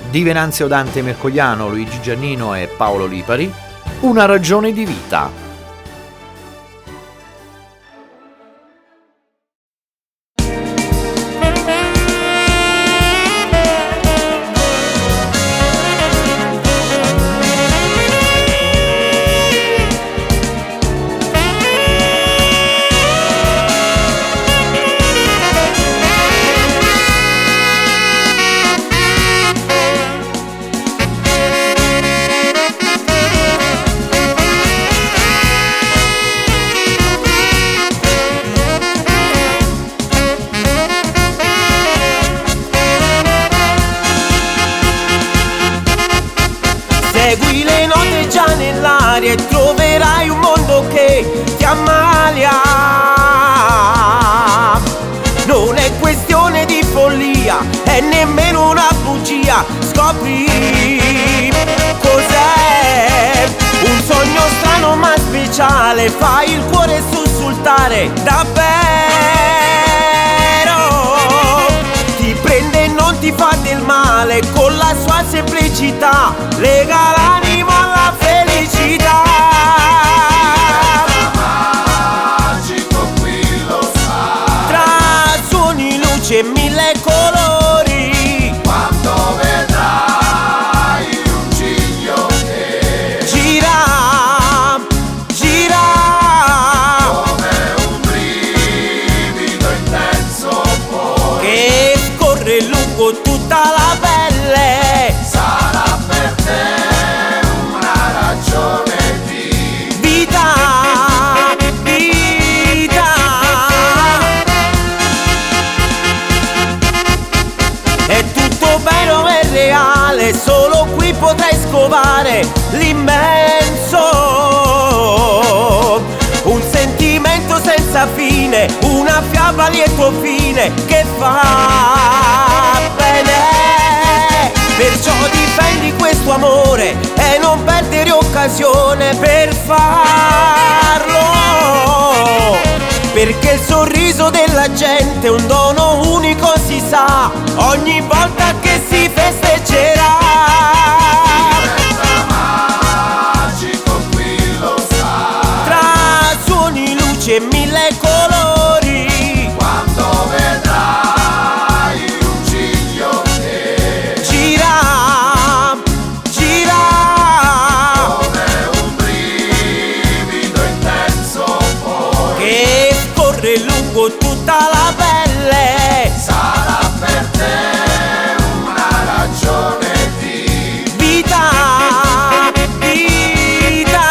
di Venanzio Dante Mercogliano, Luigi Giannino e Paolo Lipari, Una ragione di vita. Segui le note già nell'aria e troverai un mondo che ti ammalia. Non è questione di follia, è nemmeno una bugia. Scopri cos'è un sogno strano ma speciale. Fai il cuore sussultare davvero. Ti prende e non ti fa del male, con la sua semplicità lega l'animo alla felicità. Magico qui lo sai, Tra suoni, luce e mille colori, quando vedrai un ciglio che gira, gira, come un brivido intenso poi che scorre lungo tutta la pelle. sarà per te una ragione di Vita, vita. È tutto vero e reale, solo qui potrai scovare l'immenso. Un sentimento senza fine, una fiaba a lieto fine che fa bene. Perciò difendi questo amore e non perdere occasione per farlo. Perché il sorriso della gente è un dono unico, si sa, ogni volta che si festeggerà. magico qui lo sai, Tra suoni, luce e mille colori, quando vedrai un ciglio che gira, gira, come un brivido intenso poi che scorre lungo tutta la pelle. sarà per te una ragione di Vita, vita.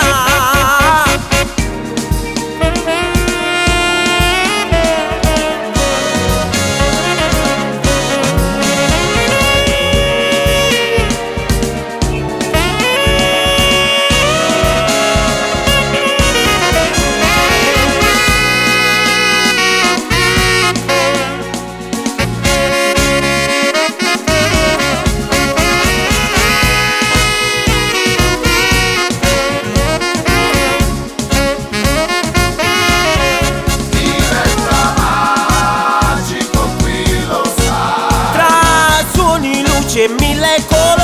diventa magico qui lo sai, Tra suoni, luce e mille colori,